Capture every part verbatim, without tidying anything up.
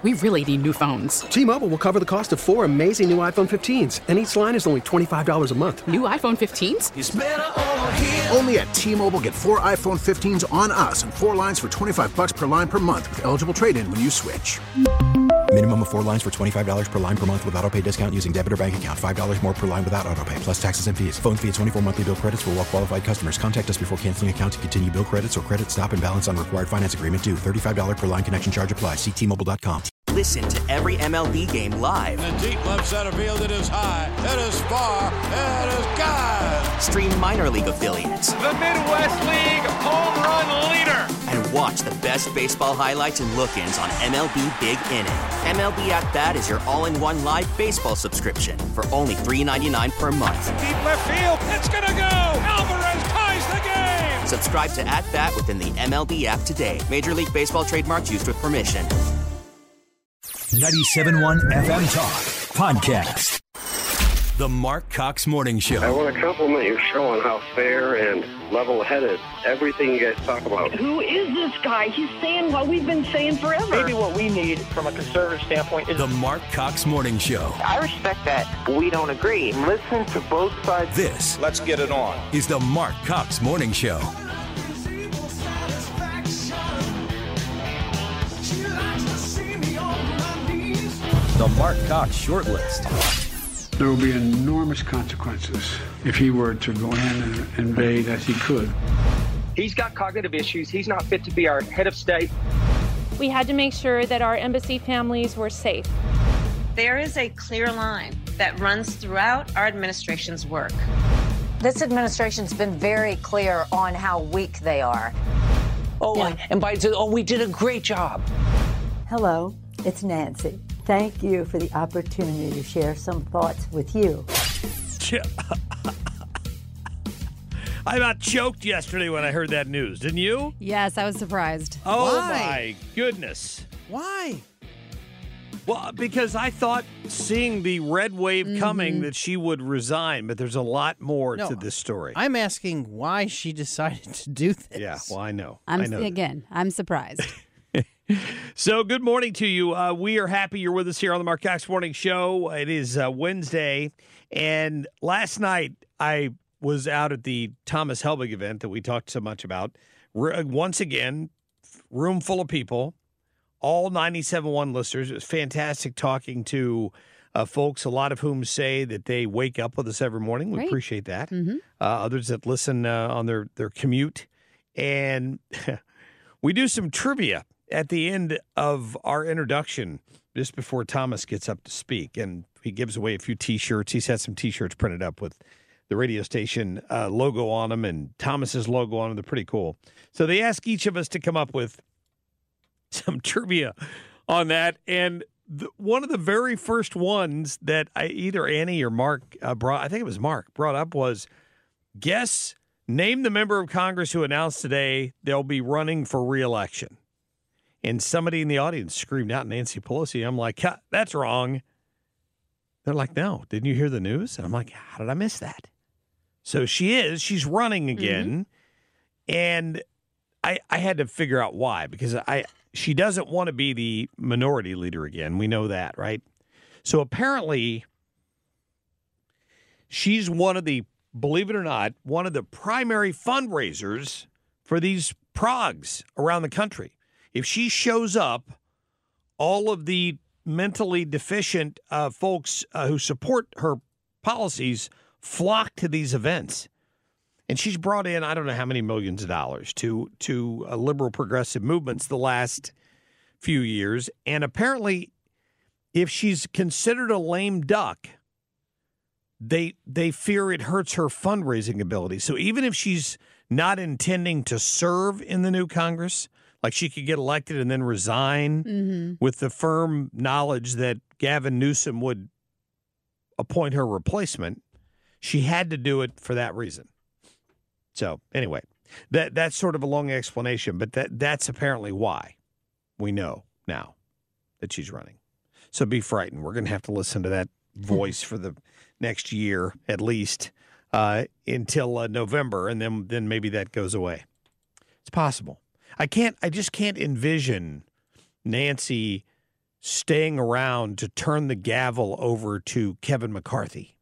We really need new phones. T-Mobile will cover the cost of four amazing new iPhone fifteens, and each line is only twenty-five dollars a month. New iPhone fifteens? It's better over here. Only at T-Mobile, get four iPhone fifteens on us and four lines for twenty-five dollars per line per month with eligible trade-in when you switch. Minimum of four lines for twenty-five dollars per line per month with autopay discount using debit or bank account. five dollars more per line without autopay, plus taxes and fees. Phone fee at twenty-four monthly bill credits for well-qualified customers. Contact us before canceling account to continue bill credits or credit stop and balance on required finance agreement due. thirty-five dollars per line connection charge applies. See T Mobile dot com. Listen to every M L B game live. In the deep left center field, it is high, it is far, it is gone. Stream minor league affiliates. The Midwest League home run leader. And watch the best baseball highlights and look-ins on M L B Big Inning. M L B At Bat is your all-in-one live baseball subscription for only three dollars and ninety-nine cents per month. Deep left field, it's gonna go. Alvarez ties the game. Subscribe to At Bat within the M L B app today. Major League Baseball trademarks used with permission. ninety-seven point one F M Talk Podcast. The Mark Cox Morning Show. I want to compliment your show on how fair and level-headed everything you guys talk about. Who is this guy? He's saying what we've been saying forever. Maybe what we need from a conservative standpoint is... The Mark Cox Morning Show. I respect that. We don't agree. Listen to both sides. This. Let's get it on. Is the Mark Cox Morning Show. The Mark Cox Shortlist. There will be enormous consequences if he were to go in and invade as he could. He's got cognitive issues. He's not fit to be our head of state. We had to make sure that our embassy families were safe. There is a clear line that runs throughout our administration's work. This administration's been very clear on how weak they are. Oh, yeah. And Biden said, oh, we did a great job. Hello, it's Nancy. Thank you for the opportunity to share some thoughts with you. I about choked yesterday when I heard that news. Didn't you? Yes, I was surprised. Oh, Why? my goodness. Why? Well, because I thought seeing the red wave mm-hmm. coming that she would resign, but there's a lot more no, to this story. I'm asking why she decided to do this. Yeah, well, I know. I'm I know again, that. I'm surprised. So good morning to you. Uh, we are happy you're with us here on the Mark Cox Morning Show. It is uh, Wednesday, and last night I was out at the Thomas Helbig event that we talked so much about. R- once again, room full of people, all ninety-seven point one listeners. It was fantastic talking to uh, folks, a lot of whom say that they wake up with us every morning. We Great. appreciate that. Mm-hmm. Uh, others that listen uh, on their, their commute. And we do some trivia at the end of our introduction, just before Thomas gets up to speak, and he gives away a few T-shirts. He's had some T-shirts printed up with the radio station uh, logo on them and Thomas's logo on them. They're pretty cool. So they ask each of us to come up with some trivia on that. And the, one of the very first ones that I, either Annie or Mark uh, brought, I think it was Mark, brought up was, guess, name the member of Congress who announced today they'll be running for re-election. And somebody in the audience screamed out Nancy Pelosi. I'm like, that's wrong. They're like, no, didn't you hear the news? And I'm like, how did I miss that? So she is. She's running again. Mm-hmm. And I I had to figure out why, because I she doesn't want to be the minority leader again. We know that, right? So apparently she's one of the, believe it or not, one of the primary fundraisers for these progs around the country. If she shows up, all of the mentally deficient uh, folks uh, who support her policies flock to these events. And she's brought in, I don't know how many millions of dollars to, to uh, liberal progressive movements the last few years. And apparently, if she's considered a lame duck, they they fear it hurts her fundraising ability. So even if she's not intending to serve in the new Congress, like she could get elected and then resign mm-hmm. with the firm knowledge that Gavin Newsom would appoint her replacement, she had to do it for that reason. So anyway, that that's sort of a long explanation, but that that's apparently why we know now that she's running. So be frightened. We're going to have to listen to that voice for the next year at least uh, until uh, November, and then then maybe that goes away. It's possible. I can't. I just can't envision Nancy staying around to turn the gavel over to Kevin McCarthy.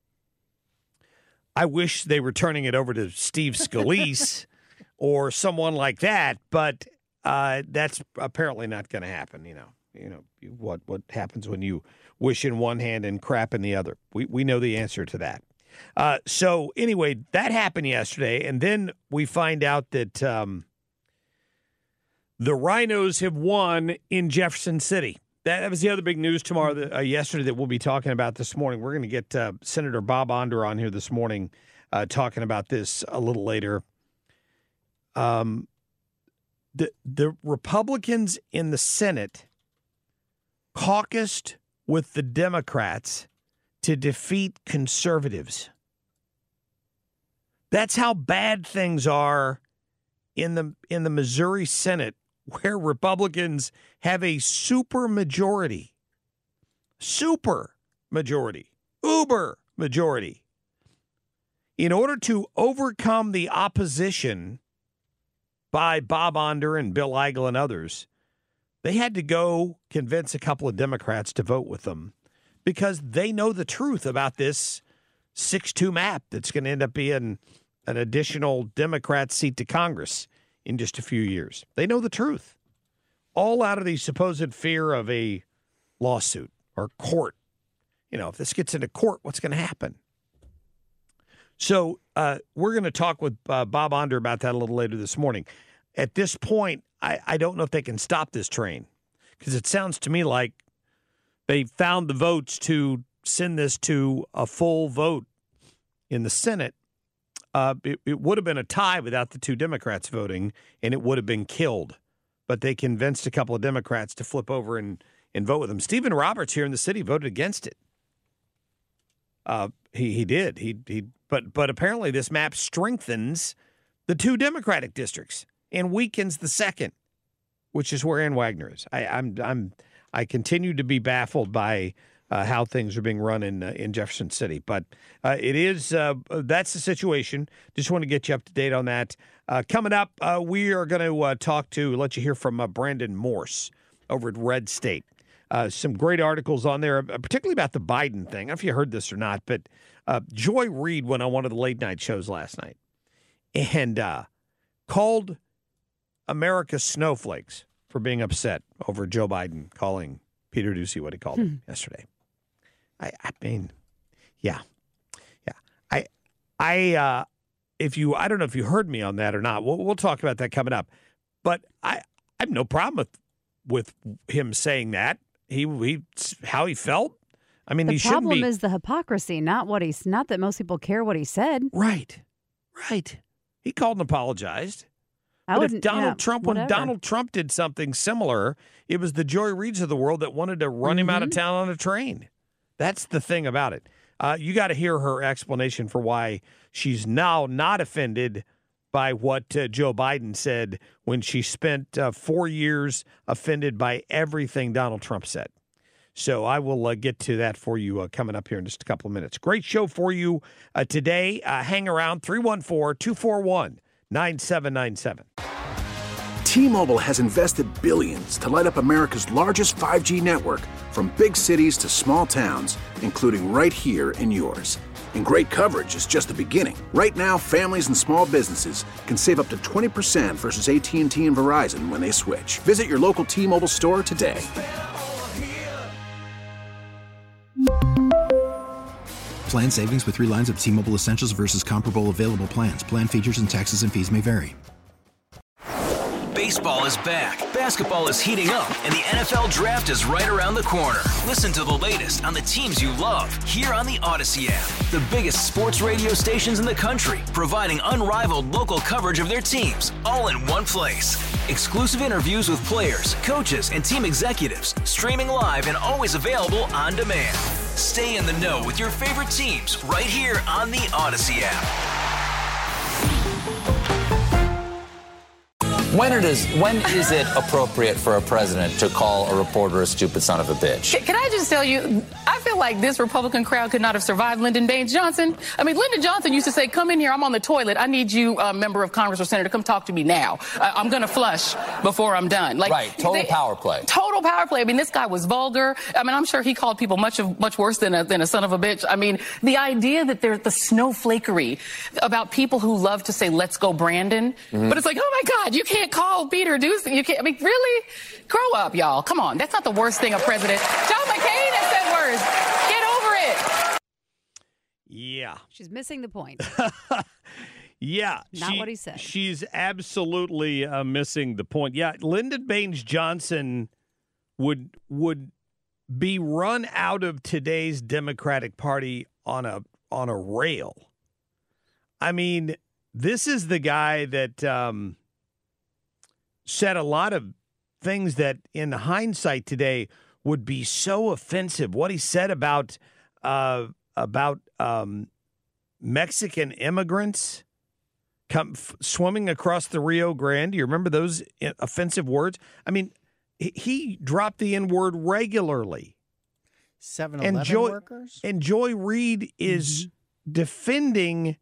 I wish they were turning it over to Steve Scalise or someone like that, but uh, that's apparently not going to happen. You know, you know what what happens when you wish in one hand and crap in the other. We we know the answer to that. Uh, so anyway, that happened yesterday, and then we find out that um, the Rhinos have won in Jefferson City. That was the other big news tomorrow, that, uh, yesterday that we'll be talking about this morning. We're going to get uh, Senator Bob Onder on here this morning uh, talking about this a little later. Um, the the Republicans in the Senate caucused with the Democrats to defeat conservatives. That's how bad things are in the in the Missouri Senate, where Republicans have a super majority. Super majority. Uber majority. In order to overcome the opposition by Bob Onder and Bill Eigel and others, they had to go convince a couple of Democrats to vote with them because they know the truth about this six two map that's going to end up being an additional Democrat seat to Congress in just a few years. They know the truth. All out of the supposed fear of a lawsuit or court. You know, if this gets into court, what's going to happen? So uh, we're going to talk with uh, Bob Onder about that a little later this morning. At this point, I, I don't know if they can stop this train because it sounds to me like they found the votes to send this to a full vote in the Senate. Uh, it, it would have been a tie without the two Democrats voting, and it would have been killed. But they convinced a couple of Democrats to flip over and, and vote with them. Stephen Roberts here in the city voted against it. Uh, he he did. He he. But but apparently this map strengthens the two Democratic districts and weakens the second, which is where Ann Wagner is. I, I'm I'm I continue to be baffled by uh, how things are being run in uh, in Jefferson City. But uh, it is uh, that's the situation. Just want to get you up to date on that. Uh, coming up, uh, we are going to uh, talk to, let you hear from uh, Brandon Morse over at Red State. Uh, some great articles on there, particularly about the Biden thing. I don't know if you heard this or not, but uh, Joy Reid went on one of the late night shows last night and uh, called America snowflakes for being upset over Joe Biden calling Peter Doocy what he called him hmm. yesterday. I, I mean, yeah, yeah. I, I, uh, if you, I don't know if you heard me on that or not. We'll, we'll talk about that coming up. But I, I have no problem with with him saying that. He, he, how he felt. I mean, the he shouldn't be. problem is the hypocrisy, not what he's. Not that most people care what he said. Right, right. He called and apologized. I but if Donald yeah, Trump, whatever. when Donald Trump did something similar, it was the Joy Reids of the world that wanted to run mm-hmm. him out of town on a train. That's the thing about it. Uh, you got to hear her explanation for why she's now not offended by what uh, Joe Biden said when she spent uh, four years offended by everything Donald Trump said. So I will uh, get to that for you uh, coming up here in just a couple of minutes. Great show for you uh, today. Uh, hang around, three one four, two four one, nine seven nine seven. T-Mobile has invested billions to light up America's largest five G network, from big cities to small towns, including right here in yours. And great coverage is just the beginning. Right now, families and small businesses can save up to twenty percent versus A T and T and Verizon when they switch. Visit your local T-Mobile store today. Plan savings with three lines of T-Mobile Essentials versus comparable available plans. Plan features and taxes and fees may vary. Baseball is back, basketball is heating up, and the N F L Draft is right around the corner. Listen to the latest on the teams you love here on the Odyssey app. The biggest sports radio stations in the country, providing unrivaled local coverage of their teams, all in one place. Exclusive interviews with players, coaches, and team executives, streaming live and always available on demand. Stay in the know with your favorite teams right here on the Odyssey app. When it is when is it appropriate for a president to call a reporter a stupid son of a bitch? Can, can I just tell you, I feel like this Republican crowd could not have survived Lyndon Baines Johnson. I mean, Lyndon Johnson used to say, come in here, I'm on the toilet. I need you, uh, member of Congress or senator, come talk to me now. Uh, I'm going to flush before I'm done. Like, right, total they, power play. Total power play. I mean, this guy was vulgar. I mean, I'm sure he called people much of, much worse than a, than a son of a bitch. I mean, the idea that there's the snowflakery about people who love to say, let's go Brandon. Mm-hmm. But it's like, oh my God, you can't call Peter Doocy. You can't, I mean, really? Grow up, y'all. Come on. That's not the worst thing a president. John McCain has said worse. Get over it. Yeah. She's missing the point. Yeah. Not she, what he said. She's absolutely uh, missing the point. Yeah, Lyndon Baines Johnson would would be run out of today's Democratic Party on a on a rail. I mean, this is the guy that um, said a lot of things that in hindsight today would be so offensive. What he said about uh, about um, Mexican immigrants come f- swimming across the Rio Grande. You remember those offensive words? I mean, he, he dropped the N word regularly. seven eleven and Joy, workers? And Joy Reid is mm-hmm. defending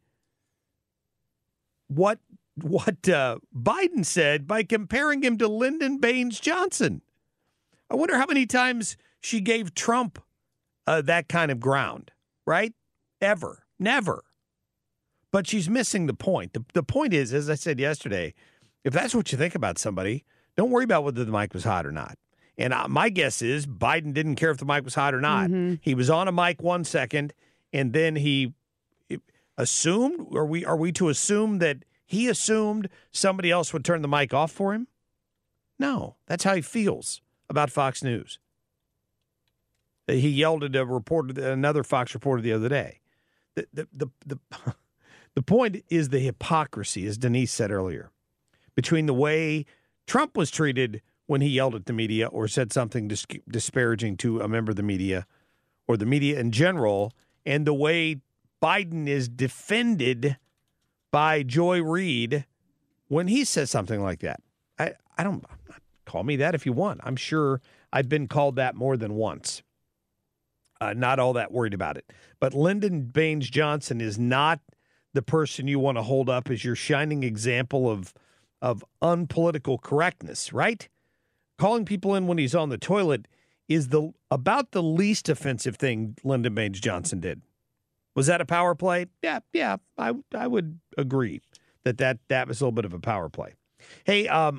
what what uh, Biden said by comparing him to Lyndon Baines Johnson. I wonder how many times she gave Trump uh, that kind of ground, right? Ever. Never. But she's missing the point. The, the point is, as I said yesterday, if that's what you think about somebody, don't worry about whether the mic was hot or not. And uh, my guess is Biden didn't care if the mic was hot or not. Mm-hmm. He was on a mic one second, and then he assumed, are we, are we to assume that he assumed somebody else would turn the mic off for him? No, that's how he feels about Fox News. He yelled at a reporter, another Fox reporter the other day. The, the, the, the, the point is the hypocrisy, as Denise said earlier, between the way Trump was treated when he yelled at the media or said something dis- disparaging to a member of the media or the media in general, and the way Biden is defended by Joy Reid when he says something like that. I, I don't call me that if you want. I'm sure I've been called that more than once. Uh, not all that worried about it. But Lyndon Baines Johnson is not the person you want to hold up as your shining example of of unpolitical correctness, right? Calling people in when he's on the toilet is the about the least offensive thing Lyndon Baines Johnson did. Was that a power play? Yeah, yeah, I I would agree that that, that was a little bit of a power play. Hey, um,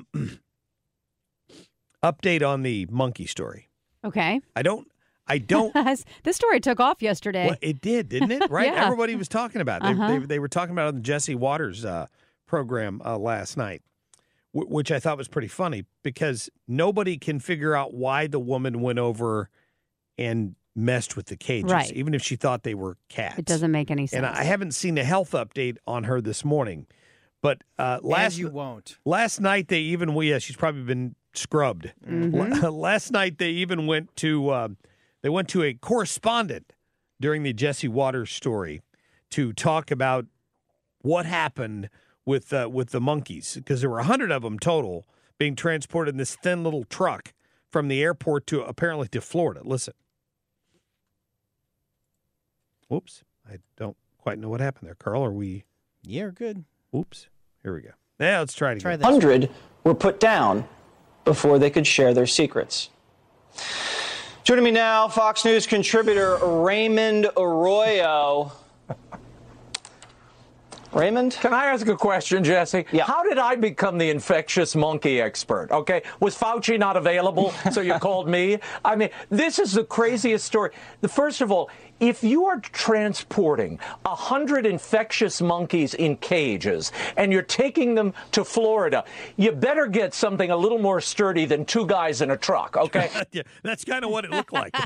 update on the monkey story. Okay. I don't. I don't. This story took off yesterday. Well, it did, didn't it? Right? Yeah. Everybody was talking about it. They, uh-huh. they, they were talking about it on the Jesse Waters uh, program uh, last night, w- which I thought was pretty funny because nobody can figure out why the woman went over and messed with the cages, right. even if she thought they were cats. It doesn't make any sense. And I haven't seen a health update on her this morning. But uh, last As you won't. Last night they even, well, yeah, she's probably been scrubbed. Mm-hmm. Last night they even went to... Uh, They went to a correspondent during the Jesse Waters story to talk about what happened with uh, with the monkeys, because there were a hundred of them total being transported in this thin little truck from the airport to apparently to Florida. Listen. Whoops. I don't quite know what happened there. Carl, are we? Yeah, good. Oops. Here we go. Now let's try it again. one hundred were put down before they could share their secrets. Joining me now, Fox News contributor Raymond Arroyo. Raymond? Can I ask a question, Jesse? Yeah. How did I become the infectious monkey expert? Okay. Was Fauci not available, so you called me? I mean, this is the craziest story. The First of all, if you are transporting a hundred infectious monkeys in cages and you're taking them to Florida, you better get something a little more sturdy than two guys in a truck, okay? Yeah, that's kind of what it looked like.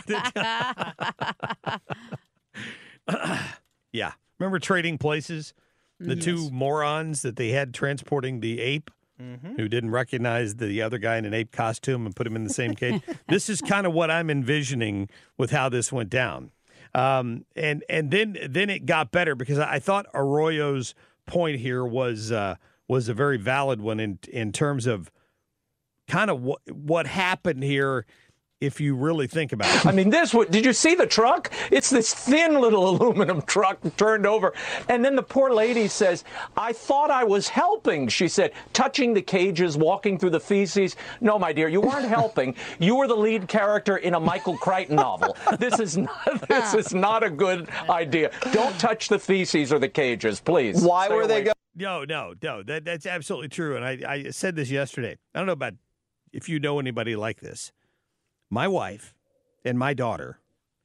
Yeah. Remember Trading Places? The yes. two morons that they had transporting the ape mm-hmm. who didn't recognize the other guy in an ape costume and put him in the same cage. This is kind of what I'm envisioning with how this went down. Um, and and then then it got better because I thought Arroyo's point here was uh, was a very valid one in in terms of kind of what what happened here. If you really think about it. I mean, this, did you see the truck? It's this thin little aluminum truck turned over. And then the poor lady says, I thought I was helping, she said, touching the cages, walking through the feces. No, my dear, you weren't helping. You were the lead character in a Michael Crichton novel. This is not, this is not a good idea. Don't touch the feces or the cages, please. Why Stay were they away. No, going? no, no. That, that's absolutely true. And I, I said this yesterday. I don't know about if you know anybody like this. My wife and my daughter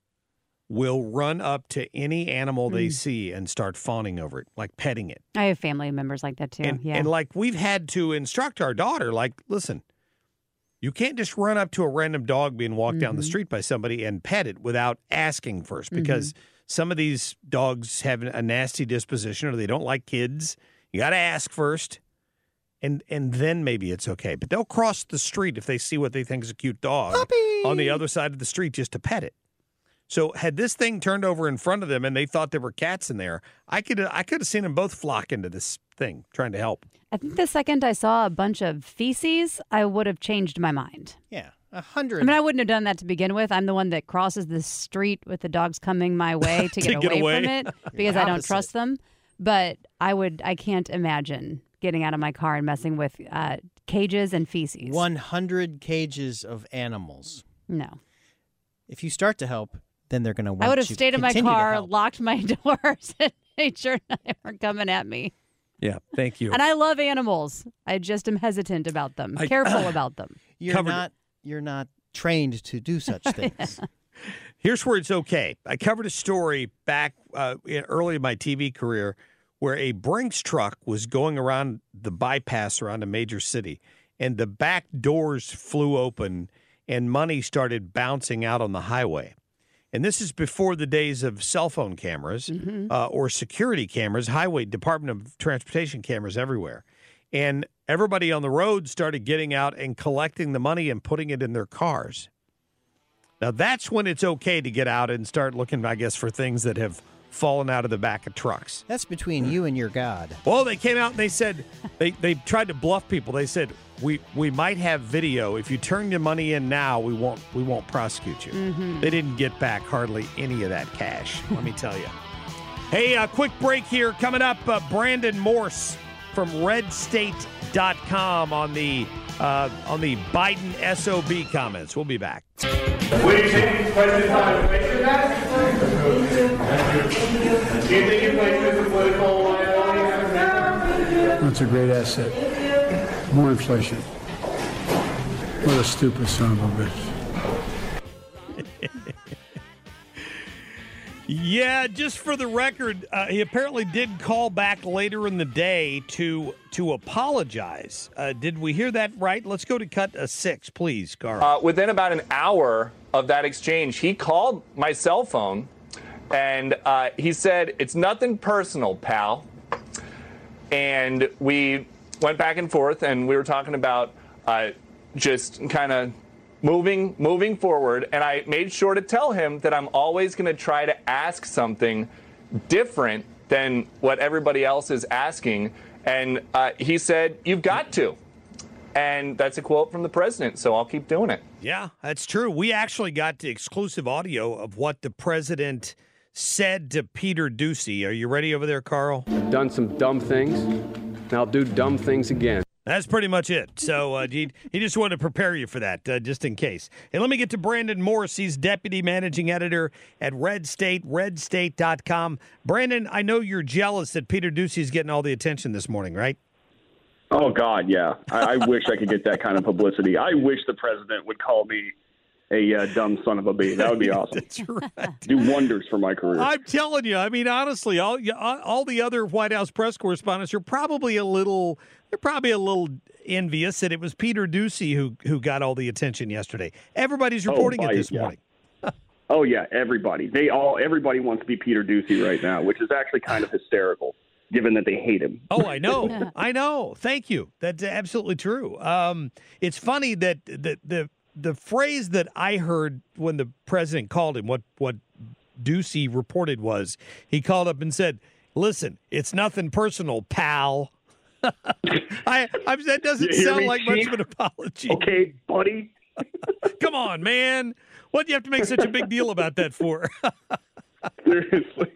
will run up to any animal they mm. see and start fawning over it, like petting it. I have family members like that, too. And, yeah. and like we've had to instruct our daughter, like, listen, you can't just run up to a random dog being walked mm-hmm. down the street by somebody and pet it without asking first, because mm-hmm. some of these dogs have a nasty disposition or they don't like kids. You got to ask first. And and then maybe it's okay. But they'll cross the street if they see what they think is a cute dog Puppy. on the other side of the street just to pet it. So had this thing turned over in front of them and they thought there were cats in there, I could I could have seen them both flock into this thing trying to help. I think the second I saw a bunch of feces, I would have changed my mind. Yeah, a hundred. I mean, I wouldn't have done that to begin with. I'm the one that crosses the street with the dogs coming my way to, to get, get away, away from it because I don't trust them. But I would, I can't imagine getting out of my car and messing with uh, cages and feces. one hundred cages of animals. No. If you start to help, then they're going to want I would have you stayed in my continue to car, help. locked my doors, and made sure they weren't coming at me. Yeah, thank you. And I love animals. I just am hesitant about them, I, careful uh, about them. You're Covered. not. You're not trained to do such things. Here's where it's okay. I covered a story back uh, in, early in my T V career where a Brinks truck was going around the bypass around a major city, and the back doors flew open, and money started bouncing out on the highway. And this is before the days of cell phone cameras mm-hmm. uh, or security cameras, highway Department of Transportation cameras everywhere. And everybody on the road started getting out and collecting the money and putting it in their cars. Now, that's when it's okay to get out and start looking, I guess, for things that have fallen out of the back of trucks. That's between you and your God. Well, they came out and they said, they, they tried to bluff people. They said, we we might have video. If you turn your money in now, we won't we won't prosecute you. Mm-hmm. They didn't get back hardly any of that cash, let me tell you. Hey, a quick break here. Coming up, uh, Brandon Morse from red state dot com on the uh, on the Biden S O B comments. We'll be back. Will you take questions on inflation? Do you think inflation is a political liability? That's a great asset. More inflation. What a stupid son of a bitch. Yeah, just for the record, uh, he apparently did call back later in the day to to apologize. Uh, did we hear that right? Let's go to cut a six, please, Carl. Uh, within about an hour of that exchange, he called my cell phone, and uh, he said, "It's nothing personal, pal." And we went back and forth, and we were talking about uh, just kind of moving moving forward, and I made sure to tell him that I'm always going to try to ask something different than what everybody else is asking. And uh, he said, "You've got to." And that's a quote from the president, so I'll keep doing it. Yeah, that's true. We actually got the exclusive audio of what the president said to Peter Doocy. Are you ready over there, Carl? I've done some dumb things, and I'll do dumb things again. That's pretty much it. So uh, he, he just wanted to prepare you for that, uh, just in case. And let me get to Brandon Morse. He's deputy managing editor at Red State, red state dot com. Brandon, I know you're jealous that Peter Doocy's getting all the attention this morning, right? Oh, God, yeah. I, I wish I could get that kind of publicity. I wish the president would call me a uh, dumb son of a bee. That would be awesome. That's right. Do wonders for my career. I'm telling you. I mean, honestly, all all the other White House press correspondents are probably a little, they're probably a little envious that it was Peter Doocy who who got all the attention yesterday. Everybody's reporting oh, it this yeah. morning. Oh yeah, everybody. They all everybody wants to be Peter Doocy right now, which is actually kind of hysterical, given that they hate him. Oh, I know. I know. Thank you. That's absolutely true. Um, it's funny that the, the the phrase that I heard when the president called him, what, what Doocy reported was, he called up and said, "Listen, it's nothing personal, pal." I, I'm, that doesn't You hear sound me, like much Chief? of an apology. Okay, buddy. Come on, man. What do you have to make such a big deal about that for? Seriously.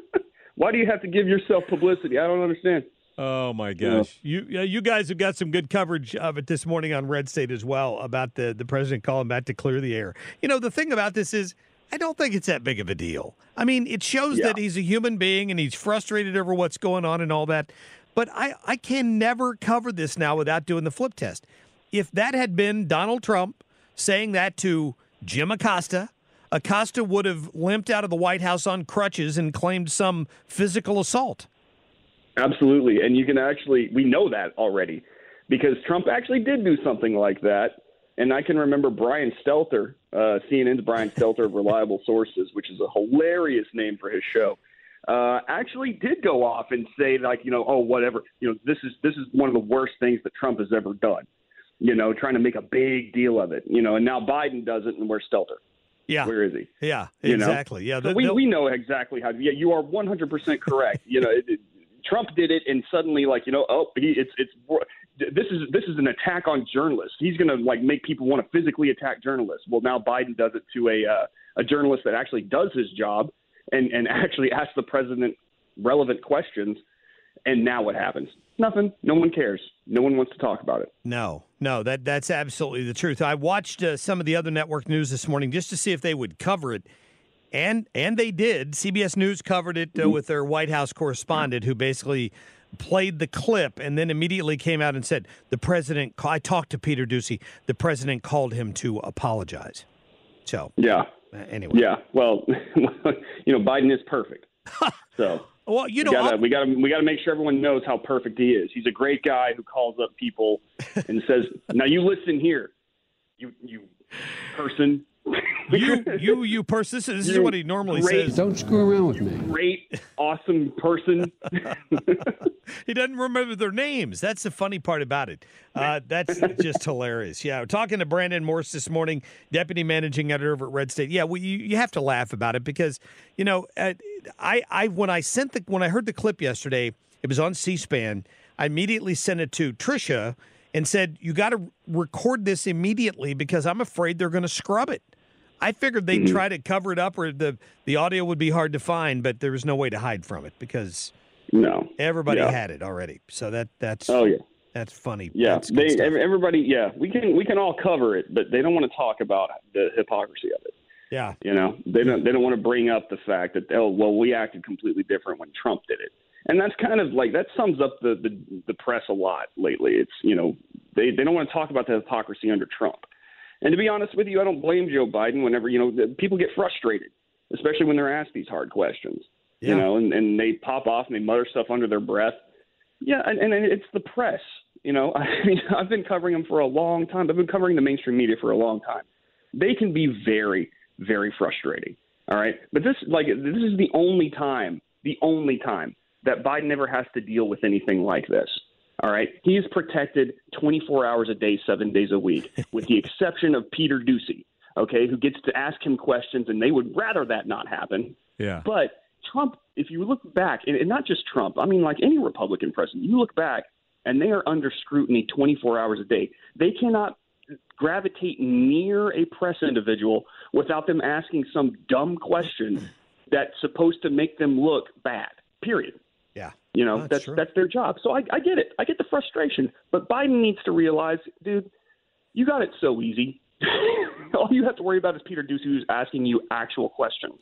Why do you have to give yourself publicity? I don't understand. Oh my gosh! You yeah, you guys have got some good coverage of it this morning on Red State as well about the the president calling back to clear the air. You know, the thing about this is, I don't think it's that big of a deal. I mean, it shows Yeah. that he's a human being and he's frustrated over what's going on and all that. But I I can never cover this now without doing the flip test. If that had been Donald Trump saying that to Jim Acosta, Acosta would have limped out of the White House on crutches and claimed some physical assault. Absolutely. And you can actually, we know that already because Trump actually did do something like that. And I can remember Brian Stelter, uh, C N N's Brian Stelter of Reliable Sources, which is a hilarious name for his show, uh, actually did go off and say, like, you know, oh, whatever, you know, this is this is one of the worst things that Trump has ever done, you know, trying to make a big deal of it, you know, and now Biden does it, and where's Stelter? Yeah. Where is he? Yeah, You know? exactly. Yeah, So the- we, they'll- we know exactly how. Yeah, you are one hundred percent correct. You know, it, it, Trump did it, and suddenly, like, you know, oh, he, it's it's this is this is an attack on journalists. He's going to like make people want to physically attack journalists. Well, now Biden does it to a uh, a journalist that actually does his job and and actually asks the president relevant questions. And now what happens? Nothing. No one cares. No one wants to talk about it. No, no, that that's absolutely the truth. I watched uh, some of the other network news this morning just to see if they would cover it, and and they did. C B S News covered it uh, Mm-hmm. with their White House correspondent, who basically played the clip and then immediately came out and said, "The president." I talked to Peter Doocy. The president called him to apologize. So Yeah. uh, anyway, Yeah. Well, you know, Biden is perfect. So. Well, you know, we gotta, I'll- we got to we got to make sure everyone knows how perfect he is. He's a great guy who calls up people and says, "Now you listen here, you you person." you you you person. This is, this is You what he normally great- says. Don't screw around with me. Great, awesome person. He doesn't remember their names. That's the funny part about it. Uh, that's just hilarious. Yeah, we're talking to Brandon Morse this morning, Deputy Managing Editor over at Red State. Yeah, well, you, you have to laugh about it because, you know, uh, I, I when I sent the when I heard the clip yesterday, it was on C-SPAN. I immediately sent it to Tricia and said, "You got to record this immediately because I'm afraid they're going to scrub it." I figured they'd Mm-hmm. try to cover it up or the, the audio would be hard to find, but there was no way to hide from it because no, everybody Yeah. had it already. So that that's Oh yeah, that's funny. yeah. That's good They stuff. ev- everybody. Yeah, we can we can all cover it, but they don't want to talk about the hypocrisy of it. Yeah. You know, they don't they don't want to bring up the fact that, oh, well, we acted completely different when Trump did it. And that's kind of like, that sums up the, the, the press a lot lately. It's, you know, they, they don't want to talk about the hypocrisy under Trump. And to be honest with you, I don't blame Joe Biden whenever, you know, the, people get frustrated, especially when they're asked these hard questions, Yeah. you know, and, and they pop off and they mutter stuff under their breath. Yeah, and, and it's the press. You know, I mean, I've been covering them for a long time. I've been covering the mainstream media for a long time. They can be very, very frustrating. All right. But this, like, this is the only time, the only time that Biden ever has to deal with anything like this. All right. He is protected twenty-four hours a day, seven days a week, with the exception of Peter Doocy, okay, who gets to ask him questions, and they would rather that not happen. Yeah. But Trump, if you look back, and, and not just Trump, I mean, like any Republican president, you look back and they are under scrutiny twenty-four hours a day. They cannot gravitate near a press individual without them asking some dumb question that's supposed to make them look bad, period. Yeah. You know, That's that's true. that's their job. So I, I get it. I get the frustration. But Biden needs to realize, dude, you got it so easy. All you have to worry about is Peter Doocy, who's asking you actual questions.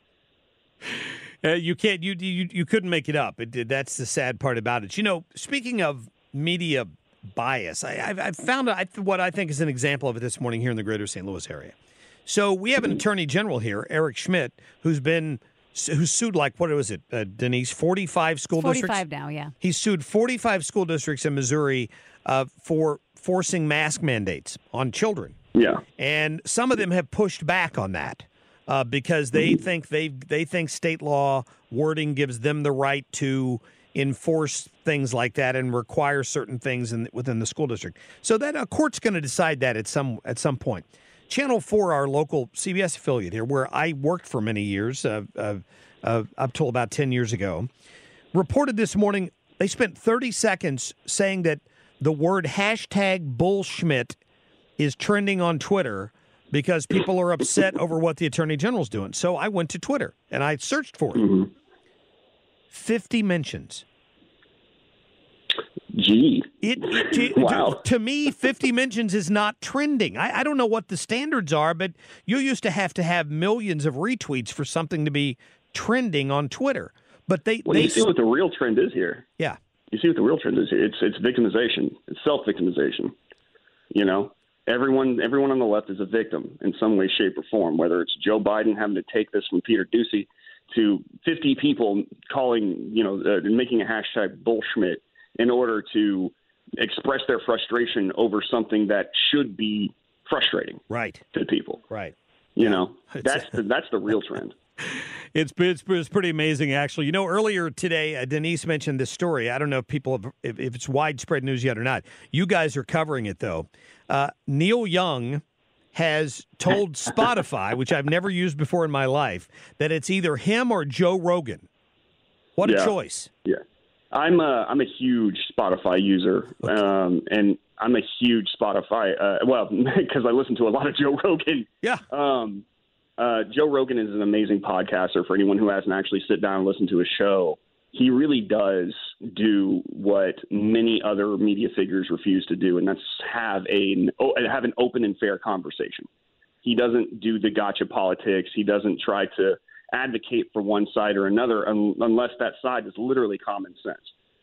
Uh, you can't. You, you you couldn't make it up. It did. That's the sad part about it. You know, speaking of media bias, I, I've, I've found I, what I think is an example of it this morning here in the greater Saint Louis area. So we have an attorney general here, Eric Schmidt, who's been who's sued like what was it, uh, Denise? forty-five school districts. forty-five now, yeah. He's sued forty-five school districts in Missouri uh, for forcing mask mandates on children. Yeah. And some of them have pushed back on that uh, because they think they they think state law wording gives them the right to enforce things like that and require certain things in, within the school district. So that a court's going to decide that at some at some point. Channel four, our local C B S affiliate here, where I worked for many years, uh, uh, uh, up till about ten years ago, reported this morning They spent thirty seconds saying that the word hashtag bullshit is trending on Twitter because people are upset over what the Attorney General's doing. So I went to Twitter and I searched for it. Mm-hmm. fifty mentions. Gee. It, it, to, wow. to, to me, fifty mentions is not trending. I, I don't know what the standards are, but you used to have to have millions of retweets for something to be trending on Twitter. But they, well, they you see what the real trend is here. Yeah. You see what the real trend is here. It's it's victimization. It's self-victimization. You know, everyone everyone on the left is a victim in some way, shape, or form, whether it's Joe Biden having to take this from Peter Doocy to fifty people calling, you know, uh, making a hashtag bullshit in order to express their frustration over something that should be frustrating right. to people. Right. You know, that's the, that's the real trend. It's, it's it's pretty amazing, actually. You know, earlier today, uh, Denise mentioned this story. I don't know if people have, if, if it's widespread news yet or not. You guys are covering it, though. Uh, Neil Young has told Spotify, which I've never used before in my life, that it's either him or Joe Rogan. What yeah. a choice. Yeah. I'm a, I'm a huge Spotify user, okay. um, and I'm a huge Spotify, uh, well, because I listen to a lot of Joe Rogan. Yeah. Um, uh, Joe Rogan is an amazing podcaster for anyone who hasn't actually sit down and listened to his show. He really does do what many other media figures refuse to do, and that's have a have an open and fair conversation. He doesn't do the gotcha politics. He doesn't try to advocate for one side or another un- unless that side is literally common sense.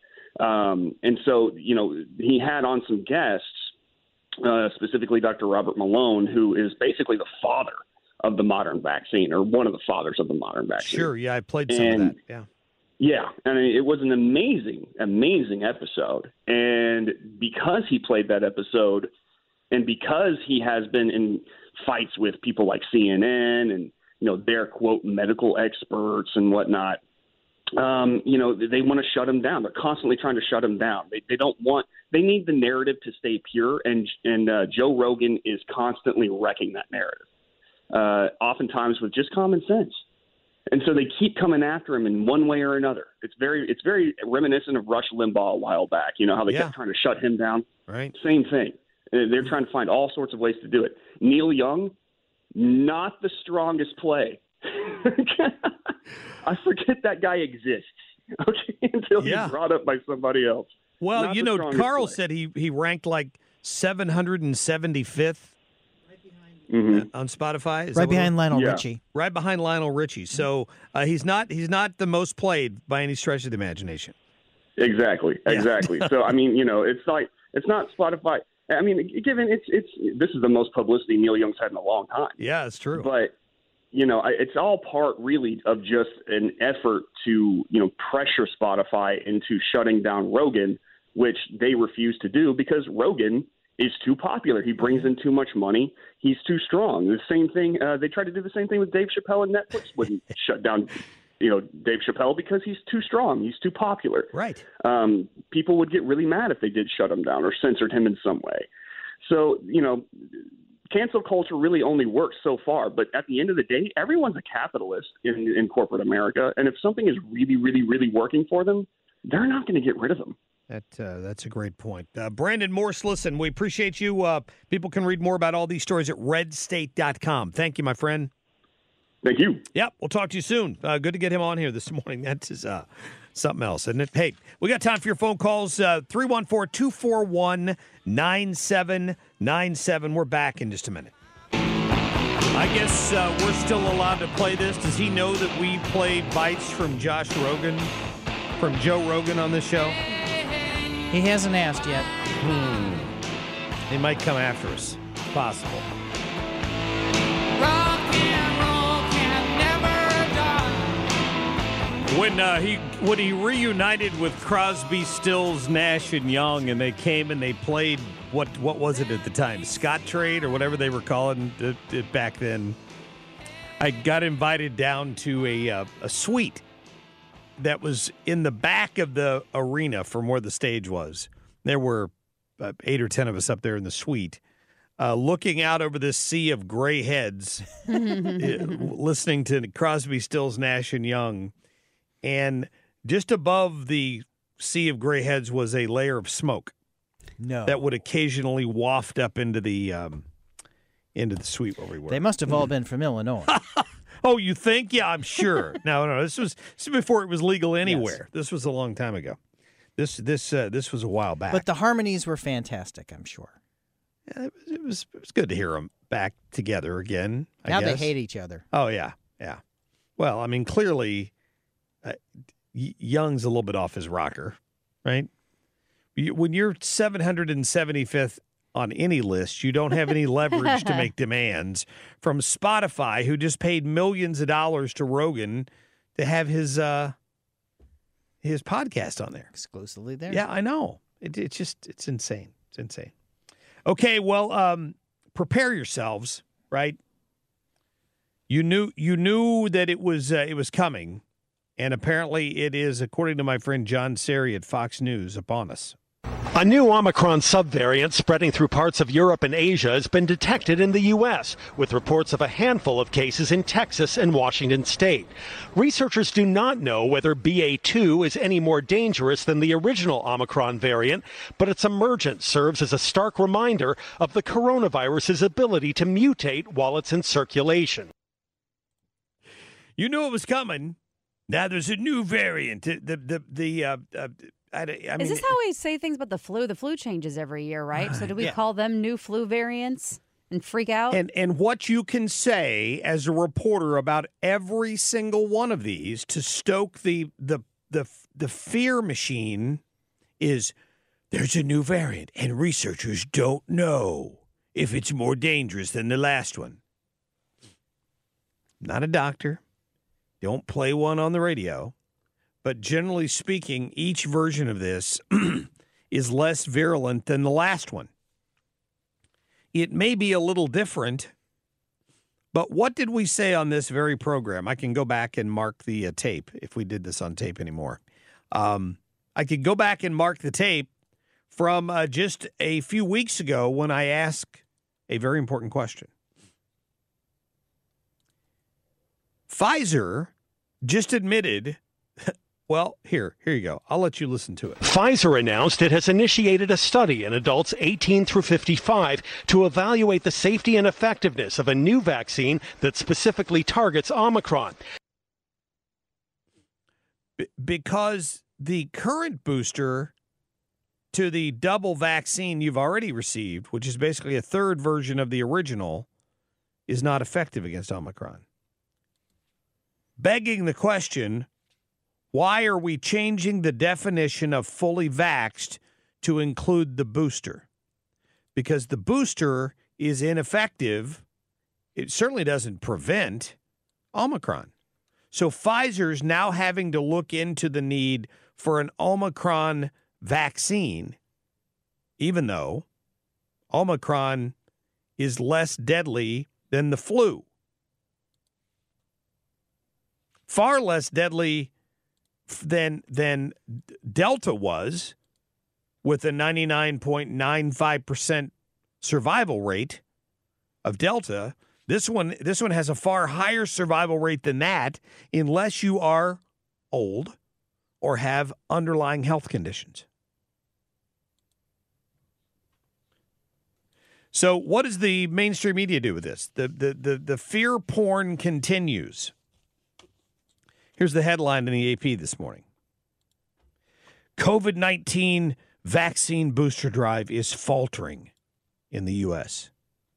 Um, and so, you know, he had on some guests, uh, specifically Doctor Robert Malone, who is basically the father of the modern vaccine, or one of the fathers of the modern vaccine. Sure, yeah, I played some and, of that, yeah. Yeah, I mean, it was an amazing, amazing episode. And because he played that episode, and because he has been in fights with people like C N N and, you know, their, quote, medical experts and whatnot, um, you know, they want to shut him down. They're constantly trying to shut him down. They, they don't want – they need the narrative to stay pure, and, and uh, Joe Rogan is constantly wrecking that narrative, uh, oftentimes with just common sense. And so they keep coming after him in one way or another. It's very it's very reminiscent of Rush Limbaugh a while back, you know, how they yeah. kept trying to shut him down. Right. Same thing. They're trying to find all sorts of ways to do it. Neil Young, not the strongest play. I forget that guy exists, okay, until yeah. he's brought up by somebody else. Well, not you know, Carl play. said he, he ranked like seven hundred seventy-fifth mm-hmm. on Spotify. Is right behind what, Lionel yeah. Richie. Right behind Lionel Richie. So uh, he's not he's not the most played by any stretch of the imagination. Exactly, exactly. Yeah. So I mean, you know, it's like it's not Spotify. I mean, given it's it's this is the most publicity Neil Young's had in a long time. Yeah, it's true. But you know, it's all part really of just an effort to, you know, pressure Spotify into shutting down Rogan, which they refuse to do because Rogan is too popular. He brings in too much money. He's too strong. The same thing. Uh, they tried to do the same thing with Dave Chappelle, and Netflix wouldn't shut down, you know, Dave Chappelle because he's too strong. He's too popular. Right. Um, people would get really mad if they did shut him down or censored him in some way. So, you know, cancel culture really only works so far. But at the end of the day, everyone's a capitalist in, in corporate America. And if something is really, really, really working for them, they're not going to get rid of them. That uh, that's a great point. Uh, Brandon Morse, listen, we appreciate you. Uh, people can read more about all these stories at red state dot com. Thank you, my friend. Thank you. Yep, we'll talk to you soon. Uh, good to get him on here this morning. That is uh, something else, isn't it? Hey, we got time for your phone calls. Uh, three one four, two four one, nine seven nine seven. We're back in just a minute. I guess uh, we're still allowed to play this. Does he know that we play bites from Josh Rogan, from Joe Rogan on this show? He hasn't asked yet. Hmm. They might come after us. Possible. Rock and roll can never die. When uh, he when he reunited with Crosby, Stills, Nash, and Young, and they came and they played what what was it at the time? Scottrade or whatever they were calling it, it back then. I got invited down to a uh, a suite that was in the back of the arena from where the stage was. There were uh, eight or ten of us up there in the suite, uh, looking out over this sea of gray heads, uh, listening to Crosby, Stills, Nash, and Young. And just above the sea of gray heads was a layer of smoke. No. That would occasionally waft up into the um, into the suite where we were. They must have all been from Illinois. Oh, you think? Yeah, I'm sure. no, no, this was this was before it was legal anywhere. Yes. This was a long time ago. This this uh, this was a while back. But the harmonies were fantastic, I'm sure. Yeah, it was, it was it was good to hear them back together again. I now guess. They hate each other. Oh yeah, yeah. Well, I mean, clearly, uh, Young's a little bit off his rocker, right? You, when you're seven hundred seventy-fifth on any list, you don't have any leverage to make demands from Spotify, who just paid millions of dollars to Rogan to have his uh, his podcast on there. Exclusively there. Yeah, I know. It, it's just, it's insane. It's insane. Okay, well, um, prepare yourselves, right? You knew you knew that it was uh, it was coming, and apparently it is, according to my friend John Seri at Fox News, upon us. A new Omicron subvariant spreading through parts of Europe and Asia has been detected in the U S, with reports of a handful of cases in Texas and Washington state. Researchers do not know whether B A two is any more dangerous than the original Omicron variant, but its emergence serves as a stark reminder of the coronavirus's ability to mutate while it's in circulation. You knew it was coming. Now there's a new variant. The the the, the uh, uh, I, I mean, is this how we say things about the flu? The flu changes every year, right? So do we yeah. call them new flu variants and freak out? And and what you can say as a reporter about every single one of these to stoke the the the the fear machine is there's a new variant and researchers don't know if it's more dangerous than the last one. Not a doctor. Don't play one on the radio. But generally speaking, each version of this is less virulent than the last one. It may be a little different, but what did we say on this very program? I can go back and mark the uh, tape if we did this on tape anymore. Um, I could go back and mark the tape from uh, just a few weeks ago when I asked a very important question. Pfizer just admitted... Well, here, here you go. I'll let you listen to it. Pfizer announced it has initiated a study in adults eighteen through fifty-five to evaluate the safety and effectiveness of a new vaccine that specifically targets Omicron. B- because the current booster to the double vaccine you've already received, which is basically a third version of the original, is not effective against Omicron. Begging the question, why are we changing the definition of fully vaxxed to include the booster? Because the booster is ineffective. It certainly doesn't prevent Omicron. So Pfizer's now having to look into the need for an Omicron vaccine, even though Omicron is less deadly than the flu. Far less deadly than than Delta was, with a ninety-nine point nine five percent survival rate of Delta. This one this one has a far higher survival rate than that, unless you are old or have underlying health conditions. So what does the mainstream media do with this? The the the, the fear porn continues. Here's the headline in the A P this morning. COVID nineteen vaccine booster drive is faltering in the U S.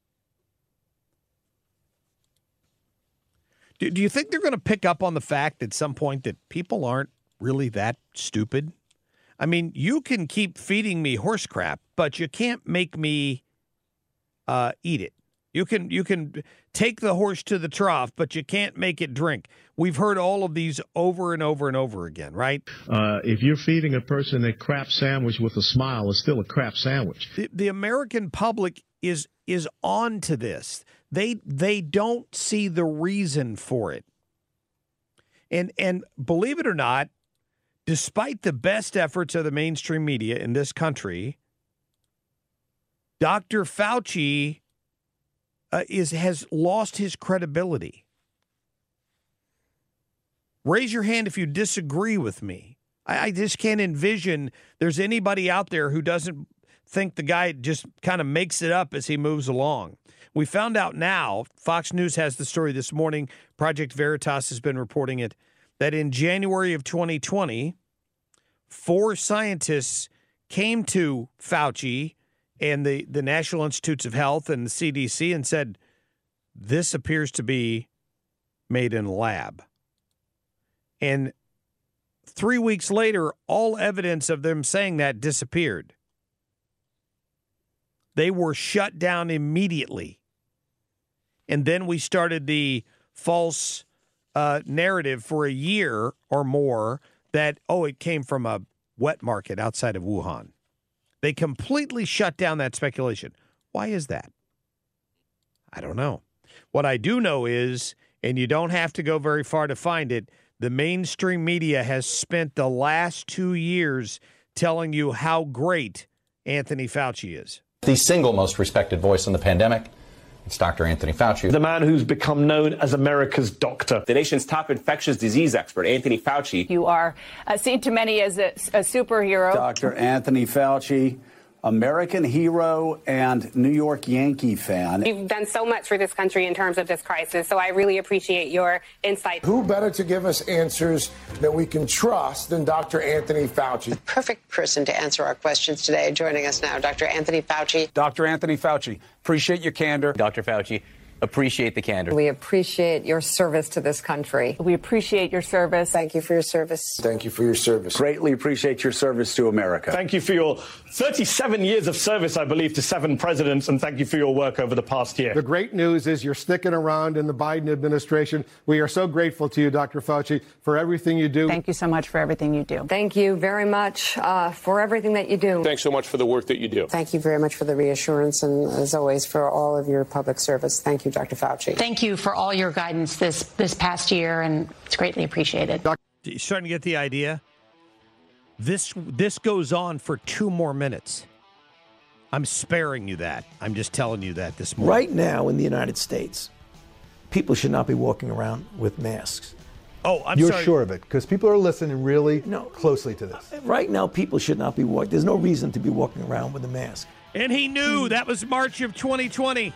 Do, do you think they're going to pick up on the fact at some point that people aren't really that stupid? I mean, you can keep feeding me horse crap, but you can't make me uh, eat it. You can you can take the horse to the trough, but you can't make it drink. We've heard all of these over and over and over again, right? Uh, if you're feeding a person a crap sandwich with a smile, it's still a crap sandwich. The, the American public is is on to this. They they don't see the reason for it. And and believe it or not, despite the best efforts of the mainstream media in this country, Doctor Fauci Uh, is has lost his credibility. Raise your hand if you disagree with me I, I just can't envision there's anybody out there who doesn't think the guy just kind of makes it up as he moves along. We found out now, Fox News has the story this morning, Project Veritas has been reporting it, that in January of twenty twenty, four scientists came to Fauci and the, the National Institutes of Health and the C D C and said, this appears to be made in a lab. And three weeks later, all evidence of them saying that disappeared. They were shut down immediately. And then we started the false uh, narrative for a year or more that, oh, it came from a wet market outside of Wuhan. They completely shut down that speculation. Why is that? I don't know. What I do know is, and you don't have to go very far to find it, the mainstream media has spent the last two years telling you how great Anthony Fauci is. The single most respected voice in the pandemic, it's Doctor Anthony Fauci. The man who's become known as America's doctor. The nation's top infectious disease expert, Anthony Fauci. You are uh, seen to many as a, a superhero. Doctor Anthony Fauci, American hero and New York Yankee fan. You've done so much for this country in terms of this crisis, so I really appreciate your insight. Who better to give us answers that we can trust than Doctor Anthony Fauci? The perfect person to answer our questions today. Joining us now, Doctor Anthony Fauci. Doctor Anthony Fauci, appreciate your candor. Doctor Fauci, appreciate the candor. We appreciate your service to this country. We appreciate your service. Thank you for your service. Thank you for your service. Greatly appreciate your service to America. Thank you for your thirty-seven years of service, I believe, to seven presidents, and thank you for your work over the past year. The great news is you're sticking around in the Biden administration. We are so grateful to you, Doctor Fauci, for everything you do. Thank you so much for everything you do. Thank you very much uh, for everything that you do. Thanks so much for the work that you do. Thank you very much for the reassurance and, as always, for all of your public service. Thank you, Doctor Fauci. Thank you for all your guidance this this past year, and it's greatly appreciated. You starting to get the idea? This this goes on for two more minutes. I'm sparing you that. I'm just telling you that this morning. Right now in the United States, people should not be walking around with masks. Oh, I'm You're sorry. sure of it, because people are listening really No. closely to this. Right now, people should not be walking. There's no reason to be walking around with a mask. And he knew that was March of twenty twenty.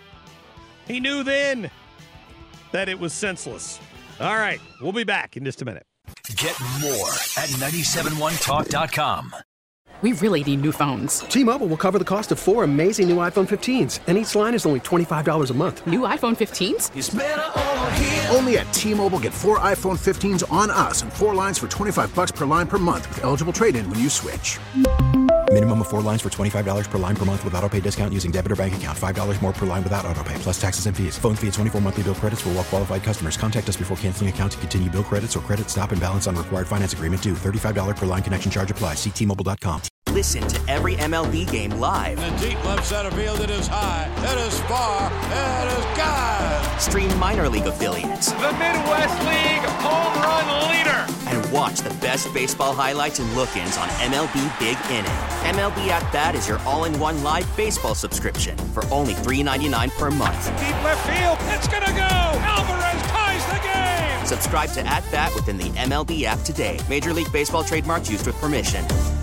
He knew then that it was senseless. All right, we'll be back in just a minute. Get more at nine seven one talk dot com. We really need new phones. T-Mobile will cover the cost of four amazing new iPhone fifteens, and each line is only twenty-five dollars a month. New iPhone fifteens? It's better over here. Only at T-Mobile, get four iPhone fifteens on us and four lines for twenty-five bucks per line per month with eligible trade-in when you switch. Minimum of four lines for twenty-five dollars per line per month with auto pay discount using debit or bank account. five dollars more per line without auto pay, plus taxes and fees. Phone fee at twenty-four monthly bill credits for well-qualified customers. Contact us before canceling account to continue bill credits or credit stop and balance on required finance agreement due. thirty-five dollars per line connection charge applies. See T Mobile dot com. Listen to every M L B game live. In the deep left center field, it is high, it is far, it is gone. Stream minor league affiliates. The Midwest League home run leader. And watch the best baseball highlights and look-ins on M L B Big Inning. M L B At Bat is your all-in-one live baseball subscription for only three dollars and ninety-nine cents per month. Deep left field, it's gonna go. Alvarez ties the game. Subscribe to At Bat within the M L B app today. Major League Baseball trademarks used with permission.